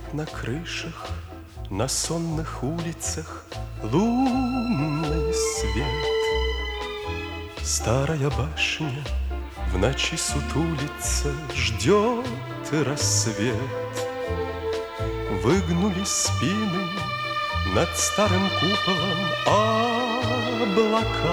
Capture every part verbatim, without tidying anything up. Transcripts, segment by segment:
на крышах, на сонных улицах лунный свет. Старая башня в ночи сутулится, ждет рассвет. Выгнули спины над старым куполом облака.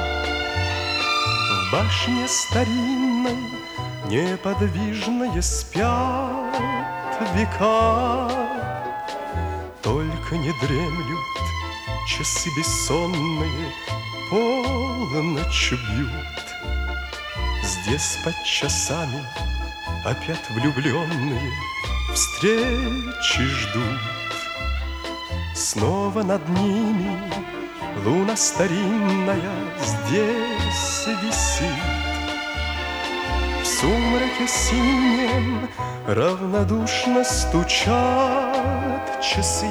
В башне старинной неподвижные спят века. Только не дремлют часы бессонные, полночь бьют. Здесь под часами опять влюбленные встречи ждут. Снова над ними луна старинная здесь висит. В сумраке синем равнодушно стучат часы.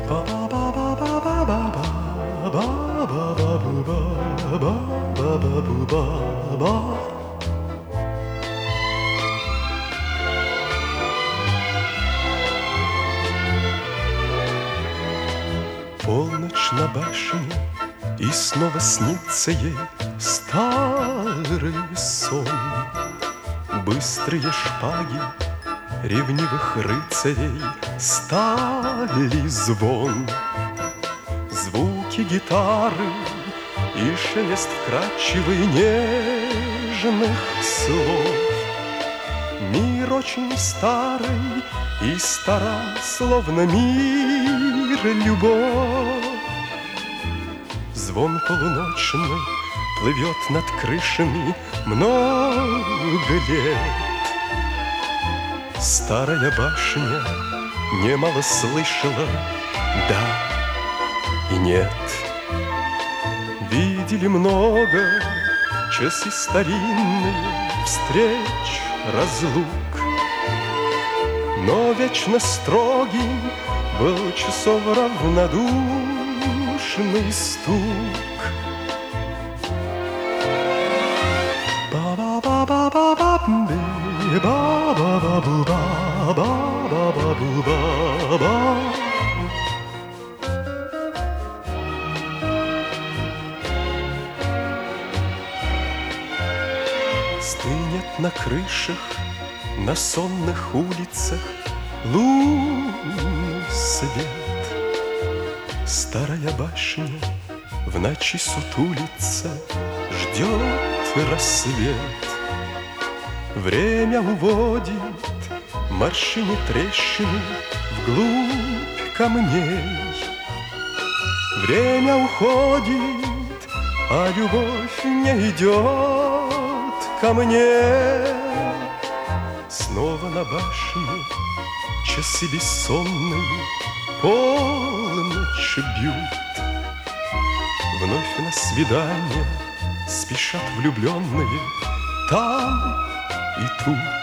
Ба-ба-ба-ба-ба-ба-ба-ба-ба-ба-ба-ба-ба. Полночь на башне, и снова снится ей старый сон. Быстрые шпаги ревнивых рыцарей, стали звон. Звуки гитары и шелест вкрадчивый нежных слов. Мир очень старый и стара, словно мир любовь. Звон полуночный плывет над крышами много лет. Старая башня немало слышала, да и нет. Видели много часы старинные встреч, разлук. Но вечно строгим был часов равнодушный стук. Ба-ба-ба-ба-ба-ба-би, ба-ба-ба-бу-ба-ба-ба-ба-бу-ба-ба. Стынет на крышах, на сонных улицах лунный свет. Старая башня в ночи сутулится, ждет рассвет. Время уводит морщины трещины вглубь камней. Время уходит, а любовь не идет ко мне. Снова на башне часы бессонные полночь бьют. Вновь на свидание спешат влюбленные там и тут.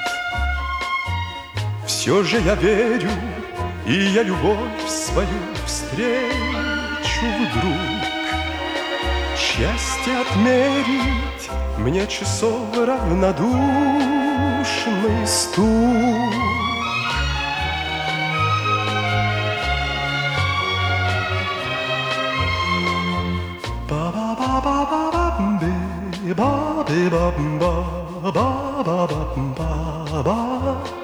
Все же я верю, и я любовь свою встречу вдруг. Счастье отмерить мне часов равнодушный стук. Ba-ba-ba-ba-ba-ba-ba-ba-ba-ba-ba-ba-ba-ba.